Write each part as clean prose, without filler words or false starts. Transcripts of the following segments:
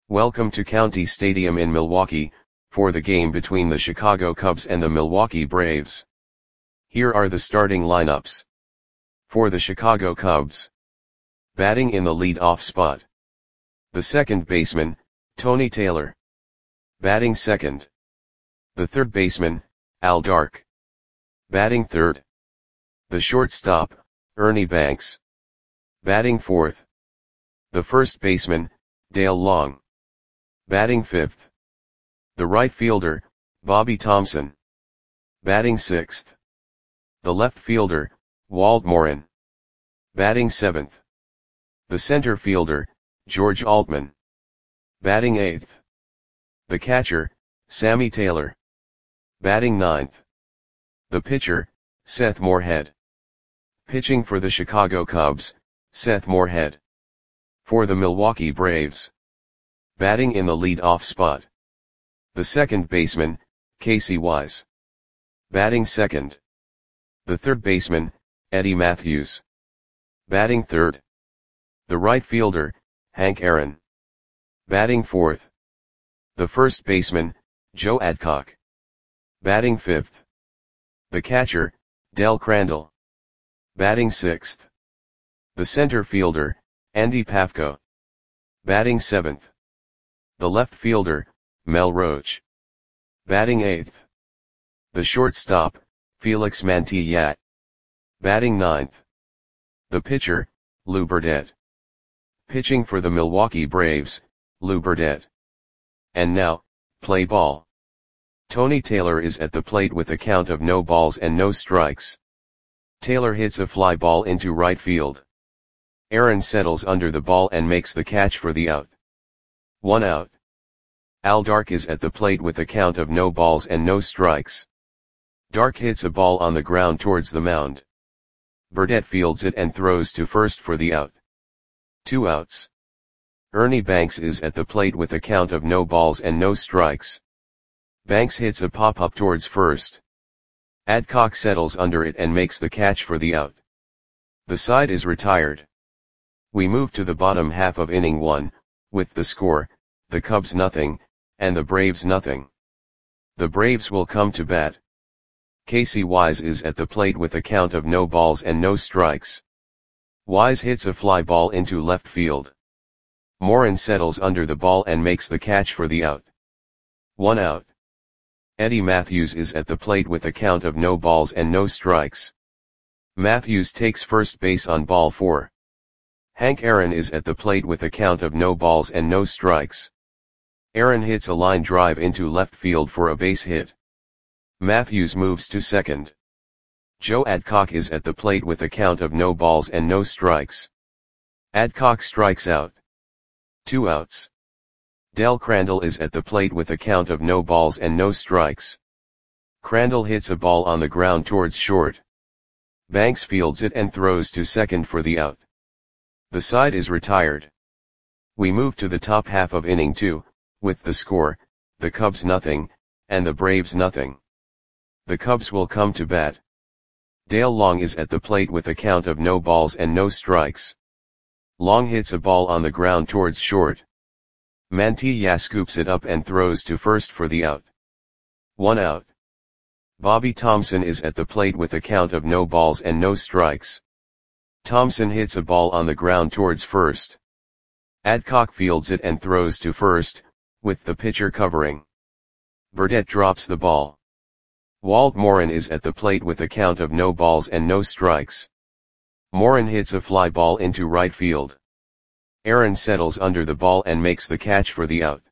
Welcome to County Stadium in Milwaukee, for the game between the Chicago Cubs and the Milwaukee Braves. Here are the starting lineups. For the Chicago Cubs. Batting in the lead-off spot. The second baseman, Tony Taylor. Batting second. The third baseman, Al Dark. Batting third. The shortstop, Ernie Banks. Batting fourth. The first baseman, Dale Long. Batting fifth. The right fielder, Bobby Thomson. Batting sixth. The left fielder, Walt Morin. Batting seventh. The center fielder, George Altman. Batting eighth. The catcher, Sammy Taylor. Batting ninth. The pitcher, Seth Moorhead. Pitching for the Chicago Cubs, Seth Moorhead. For the Milwaukee Braves. Batting in the lead-off spot. The second baseman, Casey Wise. Batting second. The third baseman, Eddie Mathews. Batting third. The right fielder, Hank Aaron. Batting fourth. The first baseman, Joe Adcock. Batting fifth. The catcher, Del Crandall. Batting sixth. The center fielder, Andy Pafko. Batting seventh. The left fielder, Mel Roach. Batting eighth. The shortstop, Felix Mantilla. Batting ninth. The pitcher, Lou Burdett. Pitching for the Milwaukee Braves, Lou Burdett. And now, play ball. Tony Taylor is at the plate with a count of no balls and no strikes. Taylor hits a fly ball into right field. Aaron settles under the ball and makes the catch for the out. 1 out. Al Dark is at the plate with a count of no balls and no strikes. Dark hits a ball on the ground towards the mound. Burdett fields it and throws to first for the out. 2 outs. Ernie Banks is at the plate with a count of no balls and no strikes. Banks hits a pop-up towards first. Adcock settles under it and makes the catch for the out. The side is retired. We move to the bottom half of inning 1, with the score, the Cubs nothing, and the Braves nothing. The Braves will come to bat. Casey Wise is at the plate with a count of no balls and no strikes. Wise hits a fly ball into left field. Morin settles under the ball and makes the catch for the out. 1 out. Eddie Mathews is at the plate with a count of no balls and no strikes. Mathews takes first base on ball 4. Hank Aaron is at the plate with a count of no balls and no strikes. Aaron hits a line drive into left field for a base hit. Mathews moves to second. Joe Adcock is at the plate with a count of no balls and no strikes. Adcock strikes out. 2 outs. Del Crandall is at the plate with a count of no balls and no strikes. Crandall hits a ball on the ground towards short. Banks fields it and throws to second for the out. The side is retired. We move to the top half of inning 2, with the score, the Cubs nothing, and the Braves nothing. The Cubs will come to bat. Dale Long is at the plate with a count of no balls and no strikes. Long hits a ball on the ground towards short. Mantilla scoops it up and throws to first for the out. 1 out. Bobby Thomson is at the plate with a count of no balls and no strikes. Thomson hits a ball on the ground towards first. Adcock fields it and throws to first, with the pitcher covering. Burdett drops the ball. Walt Morin is at the plate with a count of no balls and no strikes. Morin hits a fly ball into right field. Aaron settles under the ball and makes the catch for the out.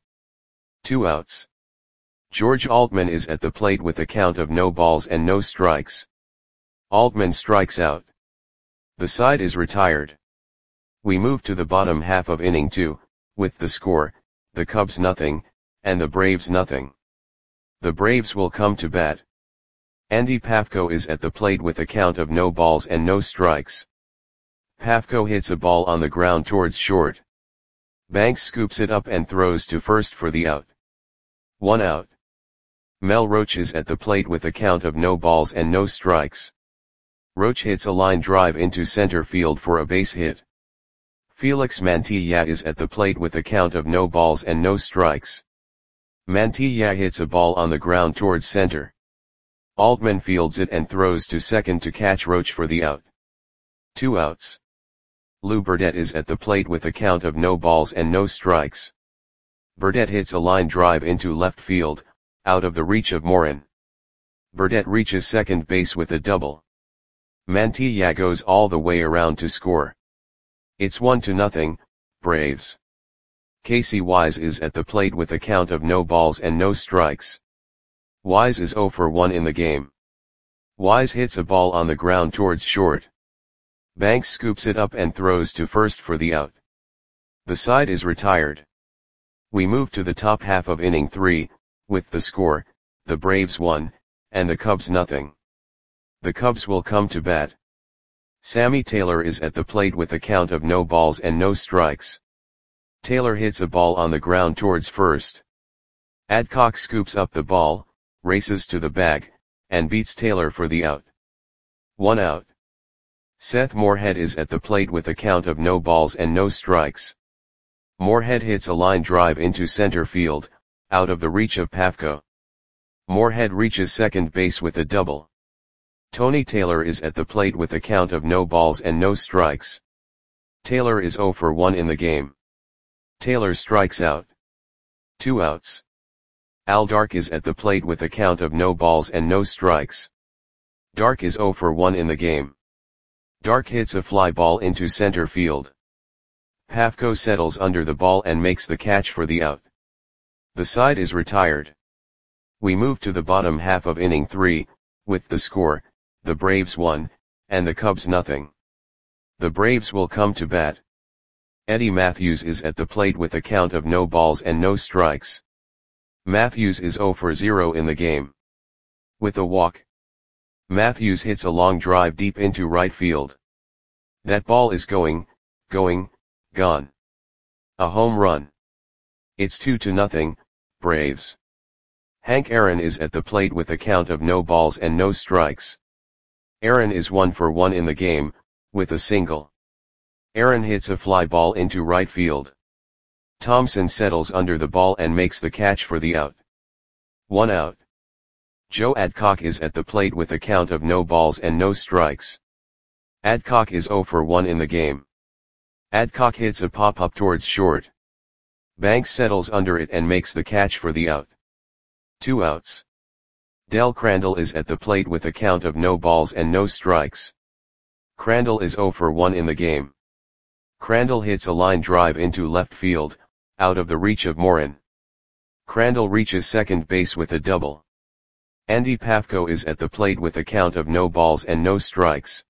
2 outs. George Altman is at the plate with a count of no balls and no strikes. Altman strikes out. The side is retired. We move to the bottom half of inning 2, with the score, the Cubs nothing, and the Braves nothing. The Braves will come to bat. Andy Pafko is at the plate with a count of no balls and no strikes. Pafko hits a ball on the ground towards short. Banks scoops it up and throws to first for the out. 1 out. Mel Roach is at the plate with a count of no balls and no strikes. Roach hits a line drive into center field for a base hit. Felix Mantilla is at the plate with a count of no balls and no strikes. Mantilla hits a ball on the ground towards center. Altman fields it and throws to second to catch Roach for the out. 2 outs. Lou Burdette is at the plate with a count of no balls and no strikes. Burdette hits a line drive into left field, out of the reach of Morin. Burdette reaches second base with a double. Mantilla goes all the way around to score. It's 1-0, Braves. Casey Wise is at the plate with a count of no balls and no strikes. Wise is 0 for 1 in the game. Wise hits a ball on the ground towards short. Banks scoops it up and throws to first for the out. The side is retired. We move to the top half of inning 3, with the score, the Braves 1, and the Cubs 0. The Cubs will come to bat. Sammy Taylor is at the plate with a count of no balls and no strikes. Taylor hits a ball on the ground towards first. Adcock scoops up the ball, races to the bag, and beats Taylor for the out. 1 out. Seth Moorhead is at the plate with a count of no balls and no strikes. Moorhead hits a line drive into center field, out of the reach of Pafko. Moorhead reaches second base with a double. Tony Taylor is at the plate with a count of no balls and no strikes. Taylor is 0 for 1 in the game. Taylor strikes out. 2 outs. Al Dark is at the plate with a count of no balls and no strikes. Dark is 0 for 1 in the game. Dark hits a fly ball into center field. Pafko settles under the ball and makes the catch for the out. The side is retired. We move to the bottom half of inning 3, with the score, the Braves 1, and the Cubs 0. The Braves will come to bat. Eddie Matthews is at the plate with a count of no balls and no strikes. Matthews is 0 for 0 in the game. With a walk. Matthews hits a long drive deep into right field. That ball is going, gone. A home run. It's 2-0, Braves. Hank Aaron is at the plate with a count of no balls and no strikes. Aaron is 1 for 1 in the game, with a single. Aaron hits a fly ball into right field. Thompson settles under the ball and makes the catch for the out. 1 out. Joe Adcock is at the plate with a count of no balls and no strikes. Adcock is 0 for 1 in the game. Adcock hits a pop-up towards short. Banks settles under it and makes the catch for the out. 2 outs. Del Crandall is at the plate with a count of no balls and no strikes. Crandall is 0 for 1 in the game. Crandall hits a line drive into left field, out of the reach of Morin. Crandall reaches second base with a double. Andy Pafko is at the plate with a count of no balls and no strikes.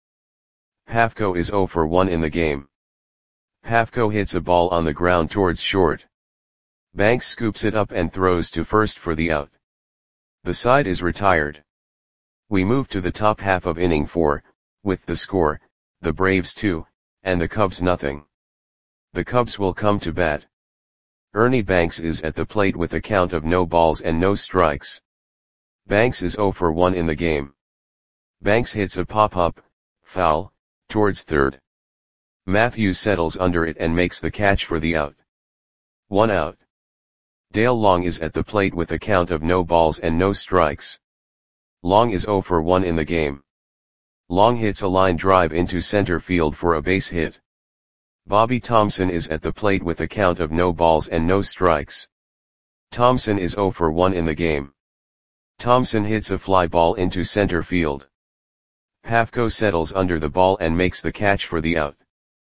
Pafko is 0 for 1 in the game. Pafko hits a ball on the ground towards short. Banks scoops it up and throws to first for the out. The side is retired. We move to the top half of inning 4, with the score, the Braves 2, and the Cubs 0. The Cubs will come to bat. Ernie Banks is at the plate with a count of no balls and no strikes. Banks is 0 for 1 in the game. Banks hits a pop-up, foul, towards third. Matthews settles under it and makes the catch for the out. 1 out. Dale Long is at the plate with a count of no balls and no strikes. Long is 0 for 1 in the game. Long hits a line drive into center field for a base hit. Bobby Thompson is at the plate with a count of no balls and no strikes. Thompson is 0 for 1 in the game. Thompson hits a fly ball into center field. Pafko settles under the ball and makes the catch for the out.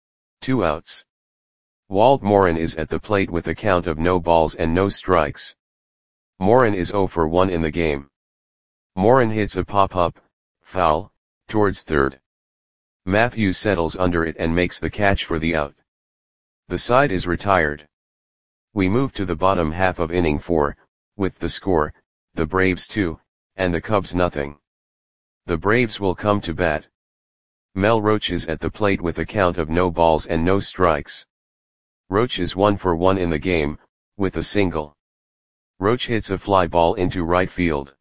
2 outs. Walt Morin is at the plate with a count of no balls and no strikes. Morin is 0 for 1 in the game. Morin hits a pop-up, foul, towards third. Matthews settles under it and makes the catch for the out. The side is retired. We move to the bottom half of inning 4, with the score, the Braves 2, and the Cubs 0. The Braves will come to bat. Mel Roach is at the plate with a count of no balls and no strikes. Roach is 1 for 1 in the game, with a single. Roach hits a fly ball into right field.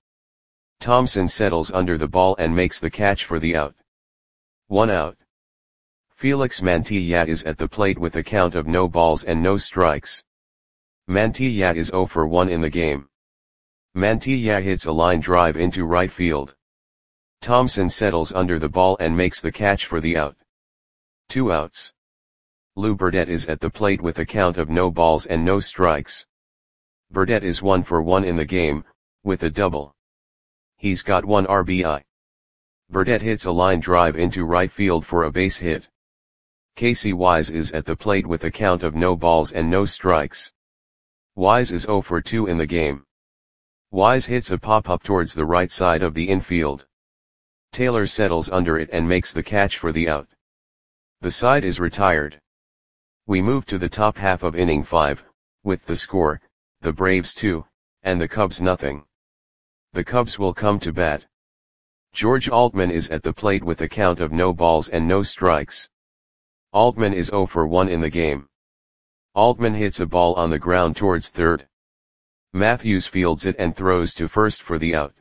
Thompson settles under the ball and makes the catch for the out. 1 out. Felix Mantilla is at the plate with a count of no balls and no strikes. Mantilla is 0 for 1 in the game. Mantilla hits a line drive into right field. Thompson settles under the ball and makes the catch for the out. 2 outs. Lou Burdette is at the plate with a count of no balls and no strikes. Burdette is 1 for 1 in the game, with a double. He's got 1 RBI. Burdette hits a line drive into right field for a base hit. Casey Wise is at the plate with a count of no balls and no strikes. Wise is 0 for 2 in the game. Wise hits a pop-up towards the right side of the infield. Taylor settles under it and makes the catch for the out. The side is retired. We move to the top half of inning 5, with the score, the Braves 2, and the Cubs nothing. The Cubs will come to bat. George Altman is at the plate with a count of no balls and no strikes. Altman is 0 for 1 in the game. Altman hits a ball on the ground towards third. Matthews fields it and throws to first for the out.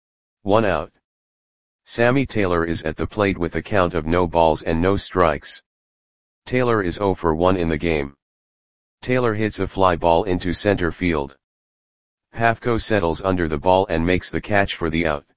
1 out. Sammy Taylor is at the plate with a count of no balls and no strikes. Taylor is 0 for 1 in the game. Taylor hits a fly ball into center field. Pafko settles under the ball and makes the catch for the out.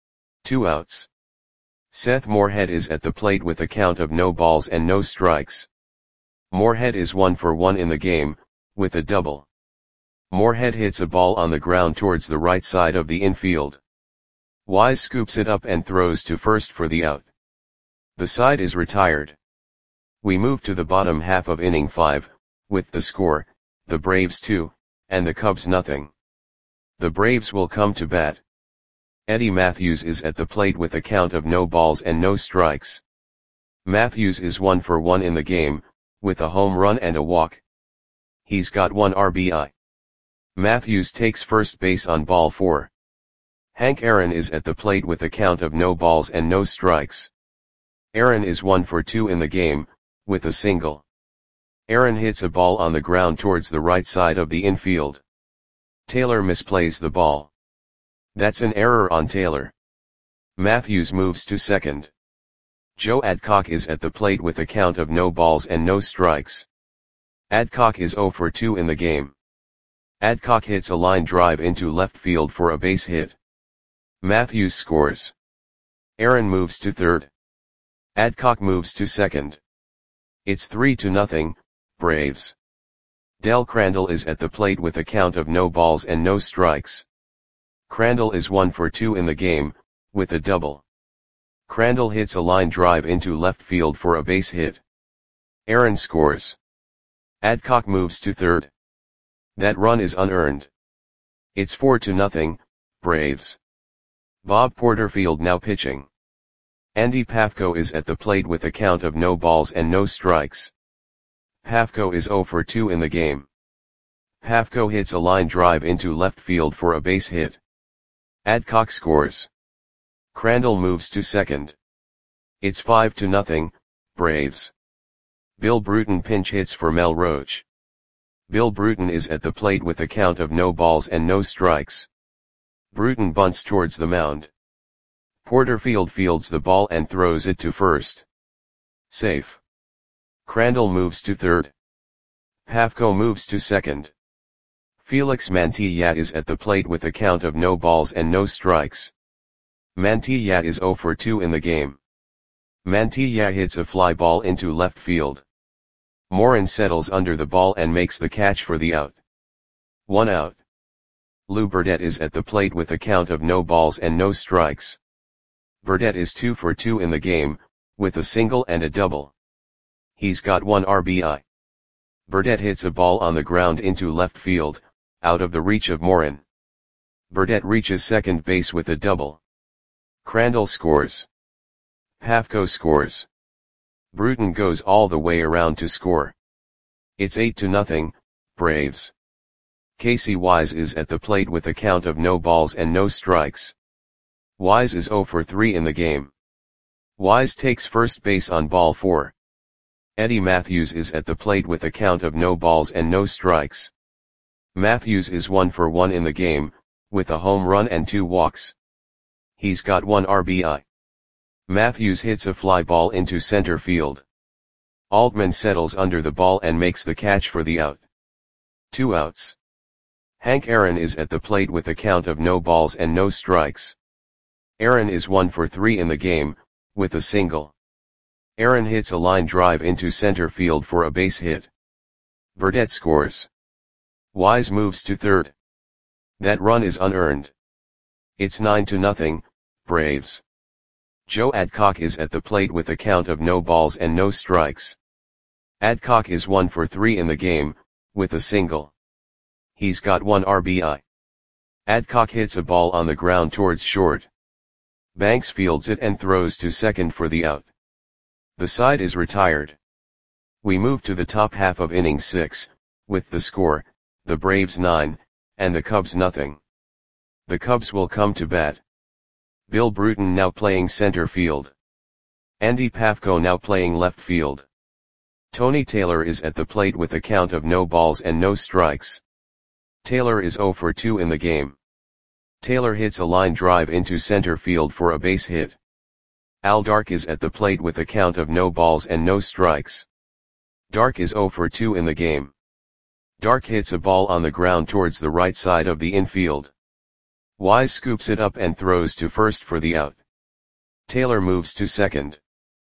2 outs. Seth Moorhead is at the plate with a count of no balls and no strikes. Moorhead is 1 for 1 in the game, with a double. Moorhead hits a ball on the ground towards the right side of the infield. Wise scoops it up and throws to first for the out. The side is retired. We move to the bottom half of inning 5, with the score, the Braves 2, and the Cubs nothing. The Braves will come to bat. Eddie Matthews is at the plate with a count of no balls and no strikes. Matthews is 1 for 1 in the game, with a home run and a walk. He's got 1 RBI. Matthews takes first base on ball 4. Hank Aaron is at the plate with a count of no balls and no strikes. Aaron is 1 for 2 in the game, with a single. Aaron hits a ball on the ground towards the right side of the infield. Taylor misplays the ball. That's an error on Taylor. Matthews moves to second. Joe Adcock is at the plate with a count of no balls and no strikes. Adcock is 0 for 2 in the game. Adcock hits a line drive into left field for a base hit. Matthews scores. Aaron moves to third. Adcock moves to second. It's 3-0, Braves. Del Crandall is at the plate with a count of no balls and no strikes. Crandall is 1 for 2 in the game, with a double. Crandall hits a line drive into left field for a base hit. Aaron scores. Adcock moves to third. That run is unearned. It's 4-0, Braves. Bob Porterfield now pitching. Andy Pafko is at the plate with a count of no balls and no strikes. Pafko is 0 for 2 in the game. Pafko hits a line drive into left field for a base hit. Adcock scores. Crandall moves to second. It's 5-0, Braves. Bill Bruton pinch hits for Mel Roach. Bill Bruton is at the plate with a count of no balls and no strikes. Bruton bunts towards the mound. Porterfield fields the ball and throws it to first. Safe. Crandall moves to third. Pafko moves to second. Felix Mantilla is at the plate with a count of no balls and no strikes. Mantilla is 0 for 2 in the game. Mantilla hits a fly ball into left field. Morin settles under the ball and makes the catch for the out. 1 out. Lou Burdette is at the plate with a count of no balls and no strikes. Burdette is 2 for 2 in the game, with a single and a double. He's got 1 RBI. Burdette hits a ball on the ground into left field, out of the reach of Morin. Burdette reaches second base with a double. Crandall scores. Pafko scores. Bruton goes all the way around to score. It's 8-0, Braves. Casey Wise is at the plate with a count of no balls and no strikes. Wise is 0 for 3 in the game. Wise takes first base on ball 4. Eddie Matthews is at the plate with a count of no balls and no strikes. Matthews is 1 for 1 in the game, with a home run and 2 walks. He's got 1 RBI. Matthews hits a fly ball into center field. Altman settles under the ball and makes the catch for the out. 2 outs. Hank Aaron is at the plate with a count of no balls and no strikes. Aaron is 1 for 3 in the game, with a single. Aaron hits a line drive into center field for a base hit. Burdette scores. Wise moves to third. That run is unearned. It's 9-0, Braves. Joe Adcock is at the plate with a count of no balls and no strikes. Adcock is 1 for 3 in the game, with a single. He's got 1 RBI. Adcock hits a ball on the ground towards short. Banks fields it and throws to second for the out. The side is retired. We move to the top half of inning 6, with the score, the Braves 9, and the Cubs nothing. The Cubs will come to bat. Bill Bruton now playing center field. Andy Pafko now playing left field. Tony Taylor is at the plate with a count of no balls and no strikes. Taylor is 0 for 2 in the game. Taylor hits a line drive into center field for a base hit. Al Dark is at the plate with a count of no balls and no strikes. Dark is 0 for 2 in the game. Dark hits a ball on the ground towards the right side of the infield. Wise scoops it up and throws to first for the out. Taylor moves to second.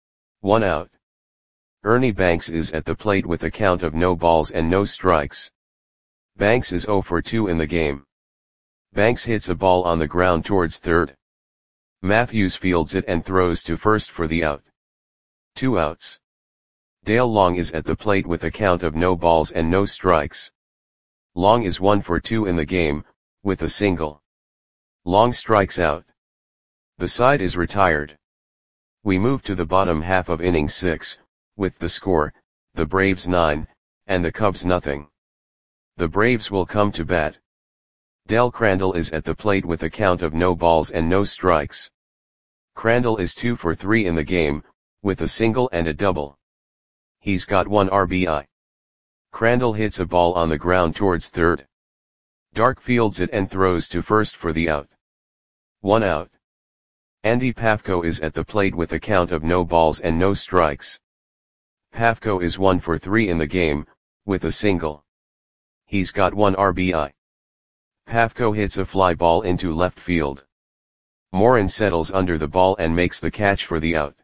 1 out. Ernie Banks is at the plate with a count of no balls and no strikes. Banks is 0 for 2 in the game. Banks hits a ball on the ground towards third. Matthews fields it and throws to first for the out. 2 outs. Dale Long is at the plate with a count of no balls and no strikes. Long is 1 for 2 in the game, with a single. Long strikes out. The side is retired. We move to the bottom half of inning 6, with the score, the Braves 9, and the Cubs nothing. The Braves will come to bat. Del Crandall is at the plate with a count of no balls and no strikes. Crandall is 2 for 3 in the game, with a single and a double. He's got 1 RBI. Crandall hits a ball on the ground towards third. Dark fields it and throws to first for the out. 1 out. Andy Pafko is at the plate with a count of no balls and no strikes. Pafko is 1 for 3 in the game, with a single. He's got 1 RBI. Pafko hits a fly ball into left field. Morin settles under the ball and makes the catch for the out.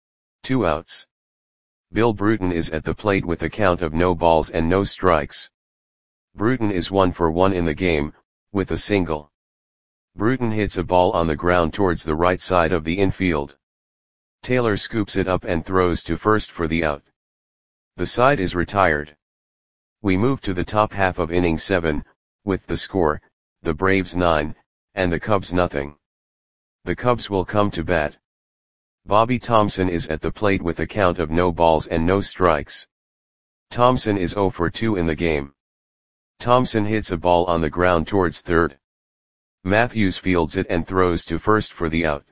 2 outs. Bill Bruton is at the plate with a count of no balls and no strikes. Bruton is 1 for 1 in the game, with a single. Bruton hits a ball on the ground towards the right side of the infield. Taylor scoops it up and throws to first for the out. The side is retired. We move to the top half of inning 7, with the score, the Braves 9, and the Cubs nothing. The Cubs will come to bat. Bobby Thomson is at the plate with a count of no balls and no strikes. Thomson is 0 for 2 in the game. Thomson hits a ball on the ground towards third. Matthews fields it and throws to first for the out.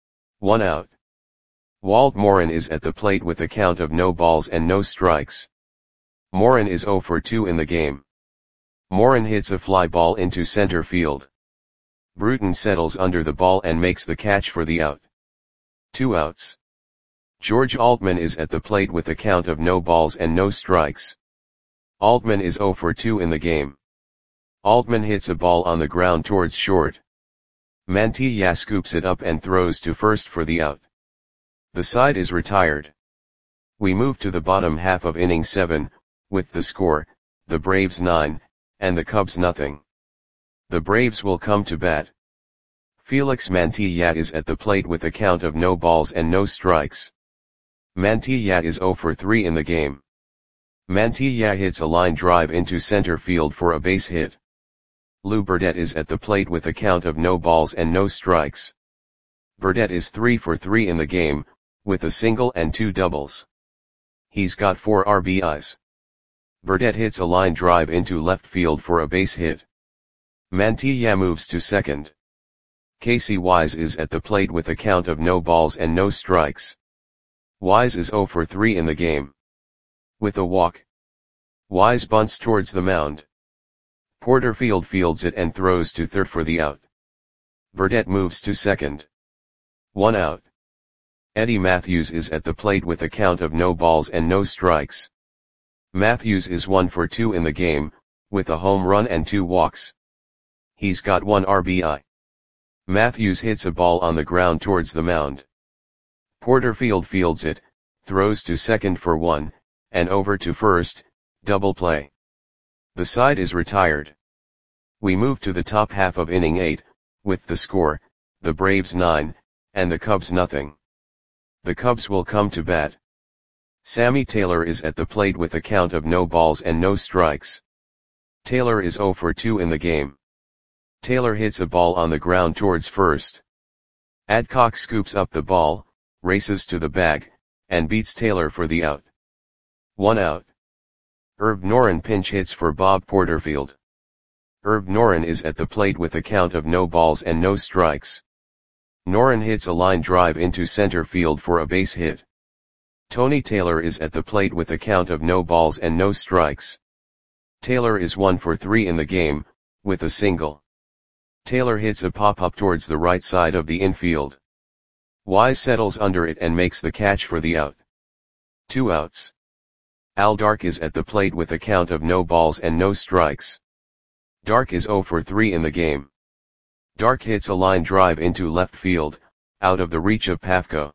1 out. Walt Morin is at the plate with a count of no balls and no strikes. Morin is 0 for 2 in the game. Morin hits a fly ball into center field. Bruton settles under the ball and makes the catch for the out. 2 outs. George Altman is at the plate with a count of no balls and no strikes. Altman is 0 for 2 in the game. Altman hits a ball on the ground towards short. Mantilla scoops it up and throws to first for the out. The side is retired. We move to the bottom half of inning 7, with the score, the Braves 9, and the Cubs nothing. The Braves will come to bat. Felix Mantilla is at the plate with a count of no balls and no strikes. Mantilla is 0 for 3 in the game. Mantilla hits a line drive into center field for a base hit. Lou Burdette is at the plate with a count of no balls and no strikes. Burdette is 3 for 3 in the game, with a single and 2 doubles. He's got 4 RBIs. Burdette hits a line drive into left field for a base hit. Mantilla moves to second. Casey Wise is at the plate with a count of no balls and no strikes. Wise is 0 for 3 in the game. With a walk. Wise bunts towards the mound. Porterfield fields it and throws to third for the out. Burdette moves to second. 1 out. Eddie Matthews is at the plate with a count of no balls and no strikes. Matthews is 1 for 2 in the game, with a home run and 2 walks. He's got 1 RBI. Matthews hits a ball on the ground towards the mound. Porterfield fields it, throws to second for 1, and over to first, double play. The side is retired. We move to the top half of inning 8, with the score, the Braves 9, and the Cubs nothing. The Cubs will come to bat. Sammy Taylor is at the plate with a count of no balls and no strikes. Taylor is 0 for 2 in the game. Taylor hits a ball on the ground towards first. Adcock scoops up the ball, races to the bag, and beats Taylor for the out. 1 out. Herb Noren pinch hits for Bob Porterfield. Herb Noren is at the plate with a count of no balls and no strikes. Noren hits a line drive into center field for a base hit. Tony Taylor is at the plate with a count of no balls and no strikes. Taylor is 1 for 3 in the game, with a single. Taylor hits a pop-up towards the right side of the infield. Wise settles under it and makes the catch for the out. 2 outs. Al Dark is at the plate with a count of no balls and no strikes. Dark is 0 for 3 in the game. Dark hits a line drive into left field, out of the reach of Pafko.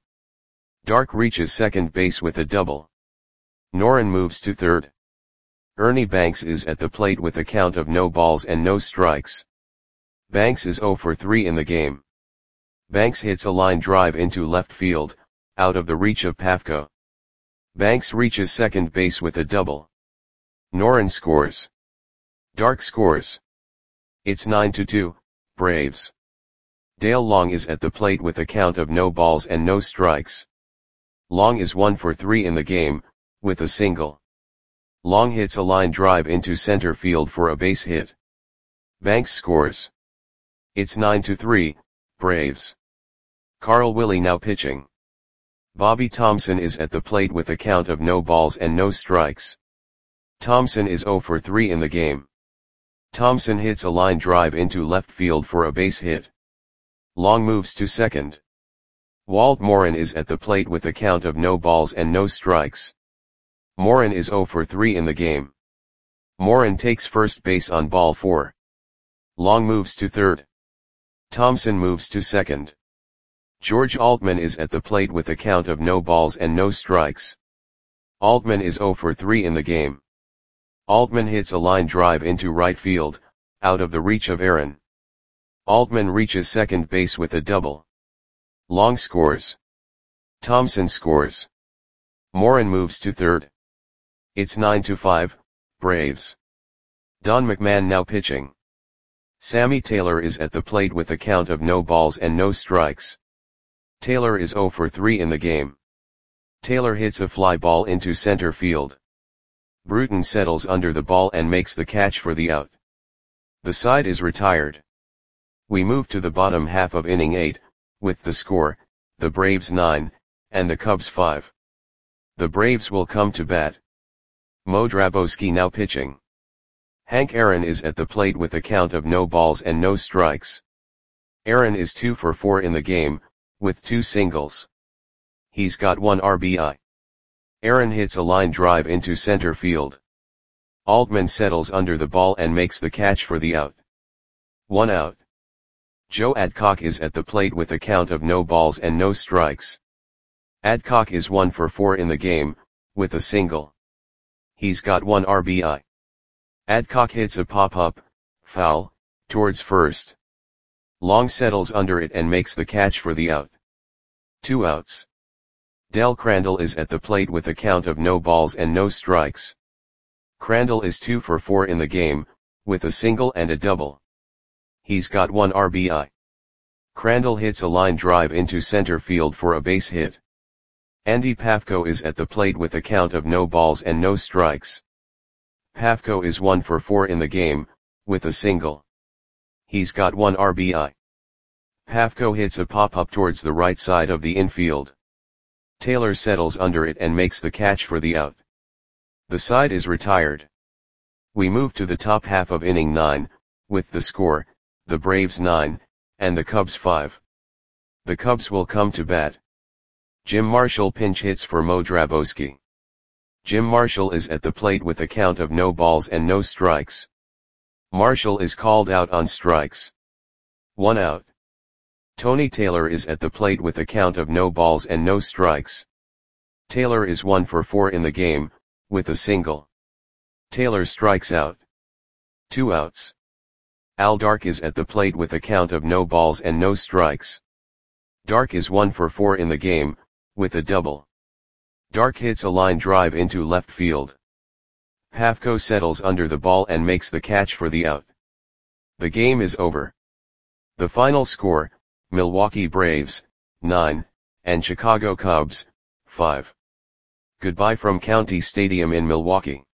Dark reaches second base with a double. Noren moves to third. Ernie Banks is at the plate with a count of no balls and no strikes. Banks is 0 for 3 in the game. Banks hits a line drive into left field, out of the reach of Pafko. Banks reaches second base with a double. Noren scores. Dark scores. It's 9-2, Braves. Dale Long is at the plate with a count of no balls and no strikes. Long is 1 for 3 in the game, with a single. Long hits a line drive into center field for a base hit. Banks scores. It's 9-3, Braves. Carl Willie now pitching. Bobby Thompson is at the plate with a count of no balls and no strikes. Thompson is 0 for 3 in the game. Thompson hits a line drive into left field for a base hit. Long moves to second. Walt Morin is at the plate with a count of no balls and no strikes. Morin is 0 for 3 in the game. Morin takes first base on ball 4. Long moves to third. Thompson moves to second. George Altman is at the plate with a count of no balls and no strikes. Altman is 0 for 3 in the game. Altman hits a line drive into right field, out of the reach of Aaron. Altman reaches second base with a double. Long scores. Thompson scores. Morin moves to third. It's 9-5, Braves. Don McMahon now pitching. Sammy Taylor is at the plate with a count of no balls and no strikes. Taylor is 0 for 3 in the game. Taylor hits a fly ball into center field. Bruton settles under the ball and makes the catch for the out. The side is retired. We move to the bottom half of inning 8, with the score, the Braves 9, and the Cubs 5. The Braves will come to bat. Mo Drabowski now pitching. Hank Aaron is at the plate with a count of no balls and no strikes. Aaron is 2 for 4 in the game, with 2 singles. He's got 1 RBI. Aaron hits a line drive into center field. Altman settles under the ball and makes the catch for the out. 1 out. Joe Adcock is at the plate with a count of no balls and no strikes. Adcock is 1 for 4 in the game, with a single. He's got 1 RBI. Adcock hits a pop-up, foul, towards first. Long settles under it and makes the catch for the out. 2 outs. Del Crandall is at the plate with a count of no balls and no strikes. Crandall is 2 for 4 in the game, with a single and a double. He's got 1 RBI. Crandall hits a line drive into center field for a base hit. Andy Pafko is at the plate with a count of no balls and no strikes. Pafko is 1 for 4 in the game, with a single. He's got 1 RBI. Pafko hits a pop-up towards the right side of the infield. Taylor settles under it and makes the catch for the out. The side is retired. We move to the top half of inning 9, with the score, the Braves 9, and the Cubs 5. The Cubs will come to bat. Jim Marshall pinch hits for Mo Drabowski. Jim Marshall is at the plate with a count of no balls and no strikes. Marshall is called out on strikes. 1 out. Tony Taylor is at the plate with a count of no balls and no strikes. Taylor is 1 for 4 in the game, with a single. Taylor strikes out. 2 outs. Al Dark is at the plate with a count of no balls and no strikes. Dark is 1 for 4 in the game, with a double. Dark hits a line drive into left field. Pafko settles under the ball and makes the catch for the out. The game is over. The final score, Milwaukee Braves, 9, and Chicago Cubs, 5. Goodbye from County Stadium in Milwaukee.